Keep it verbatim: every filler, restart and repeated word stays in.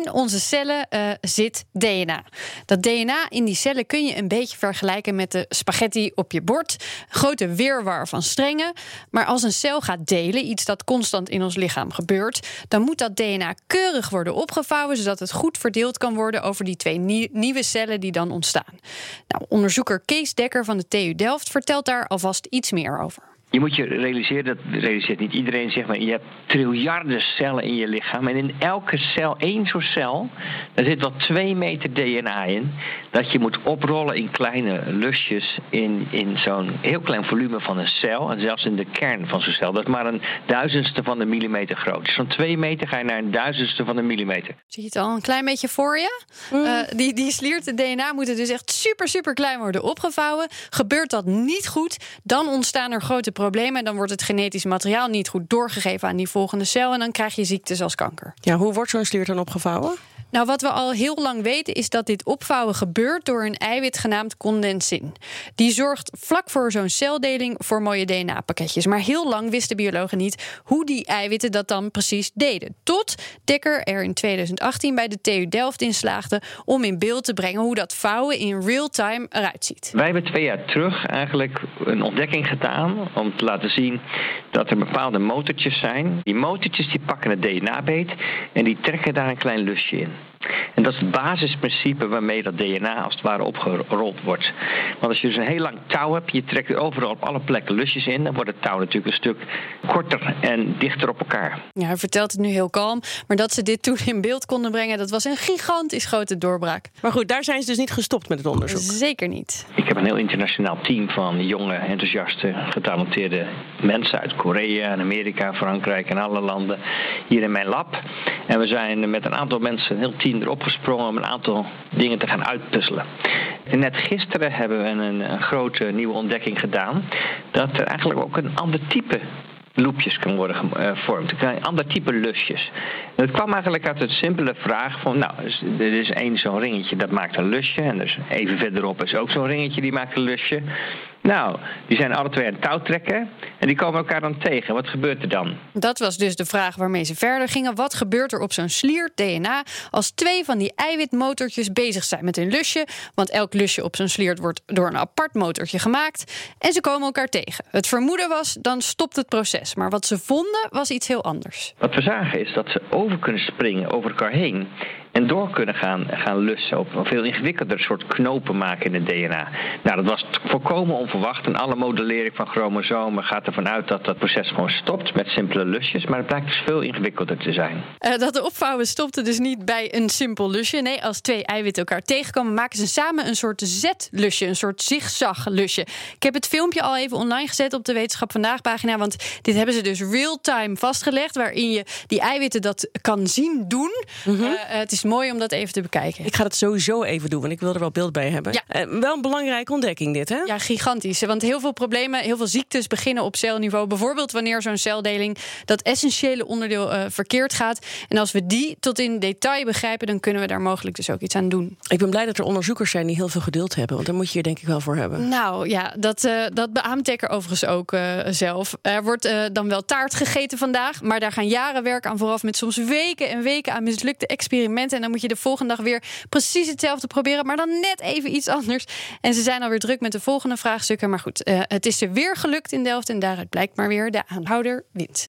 In onze cellen uh, zit D N A. Dat D N A in die cellen kun je een beetje vergelijken met de spaghetti op je bord. Een grote wirwar van strengen. Maar als een cel gaat delen, iets dat constant in ons lichaam gebeurt, dan moet dat D N A keurig worden opgevouwen, zodat het goed verdeeld kan worden over die twee nie- nieuwe cellen die dan ontstaan. Nou, onderzoeker Kees Dekker van de T U Delft vertelt daar alvast iets meer over. Je moet je realiseren, dat realiseert niet iedereen, zeg maar, je hebt triljarden cellen in je lichaam. En in elke cel, één zo'n cel, daar zit wel twee meter D N A in. Dat je moet oprollen in kleine lusjes in, in zo'n heel klein volume van een cel. En zelfs in de kern van zo'n cel. Dat is maar een duizendste van de millimeter groot. Dus van twee meter ga je naar een duizendste van de millimeter. Zie je het al een klein beetje voor je? Mm. Uh, die, die slierten D N A moeten dus echt super, super klein worden opgevouwen. Gebeurt dat niet goed, dan ontstaan er grote problemen. Problemen. Dan wordt het genetisch materiaal niet goed doorgegeven aan die volgende cel. En dan krijg je ziektes als kanker. Ja, hoe wordt zo'n sliert dan opgevouwen? Nou, wat we al heel lang weten is dat dit opvouwen gebeurt door een eiwit genaamd condensin. Die zorgt vlak voor zo'n celdeling voor mooie D N A-pakketjes. Maar heel lang wisten biologen niet hoe die eiwitten dat dan precies deden. Tot Dekker er in tweeduizend achttien bij de T U Delft in slaagde om in beeld te brengen hoe dat vouwen in real time eruit ziet. Wij hebben twee jaar terug eigenlijk een ontdekking gedaan om te laten zien dat er bepaalde motortjes zijn. Die motortjes die pakken het D N A beet en die trekken daar een klein lusje in. En dat is het basisprincipe waarmee dat D N A als het ware opgerold wordt. Want als je dus een heel lang touw hebt, je trekt er overal op alle plekken lusjes in, dan wordt het touw natuurlijk een stuk korter en dichter op elkaar. Ja, hij vertelt het nu heel kalm, maar dat ze dit toen in beeld konden brengen, dat was een gigantisch grote doorbraak. Maar goed, daar zijn ze dus niet gestopt met het onderzoek. Zeker niet. Ik heb een heel internationaal team van jonge, enthousiaste, getalenteerde mensen uit Korea en Amerika, Frankrijk en alle landen hier in mijn lab. En we zijn met een aantal mensen, een heel team erop gesprongen om een aantal dingen te gaan uitpuzzelen. En net gisteren hebben we een, een grote nieuwe ontdekking gedaan, dat er eigenlijk ook een ander type loopjes kan worden gevormd. Een ander type lusjes. En dat kwam eigenlijk uit een simpele vraag van, nou, er is één zo'n ringetje dat maakt een lusje. En dus even verderop is ook zo'n ringetje die maakt een lusje. Nou, die zijn alle twee aan het touw trekken en die komen elkaar dan tegen. Wat gebeurt er dan? Dat was dus de vraag waarmee ze verder gingen. Wat gebeurt er op zo'n sliert D N A als twee van die eiwitmotortjes bezig zijn met een lusje? Want elk lusje op zo'n sliert wordt door een apart motortje gemaakt. En ze komen elkaar tegen. Het vermoeden was, dan stopt het proces. Maar wat ze vonden was iets heel anders. Wat we zagen is dat ze over kunnen springen over elkaar heen en door kunnen gaan, gaan lussen op een veel ingewikkelder soort knopen maken in het D N A. Nou, dat was volkomen onverwacht. En alle modellering van chromosomen gaat ervan uit dat dat proces gewoon stopt met simpele lusjes. Maar het blijkt dus veel ingewikkelder te zijn. Uh, dat de opvouwen stopte dus niet bij een simpel lusje. Nee, als twee eiwitten elkaar tegenkomen, maken ze samen een soort Z-lusje, een soort zigzag-lusje. Ik heb het filmpje al even online gezet op de Wetenschap Vandaag pagina, want dit hebben ze dus real-time vastgelegd, waarin je die eiwitten dat kan zien doen. Mm-hmm. Uh, het is mooi om dat even te bekijken. Ik ga het sowieso even doen, want ik wil er wel beeld bij hebben. Ja. Uh, wel een belangrijke ontdekking dit, hè? Ja, gigantisch. Want heel veel problemen, heel veel ziektes beginnen op celniveau. Bijvoorbeeld wanneer zo'n celdeling, dat essentiële onderdeel uh, verkeerd gaat. En als we die tot in detail begrijpen, dan kunnen we daar mogelijk dus ook iets aan doen. Ik ben blij dat er onderzoekers zijn die heel veel geduld hebben, want daar moet je hier denk ik wel voor hebben. Nou ja, dat, uh, dat beaamt Dekker overigens ook uh, zelf. Er wordt uh, dan wel taart gegeten vandaag, maar daar gaan jaren werk aan vooraf met soms weken en weken aan mislukte experimenten. En dan moet je de volgende dag weer precies hetzelfde proberen, maar dan net even iets anders. En ze zijn alweer druk met de volgende vraagstukken. Maar goed, uh, het is er weer gelukt in Delft en daaruit blijkt maar weer, de aanhouder wint.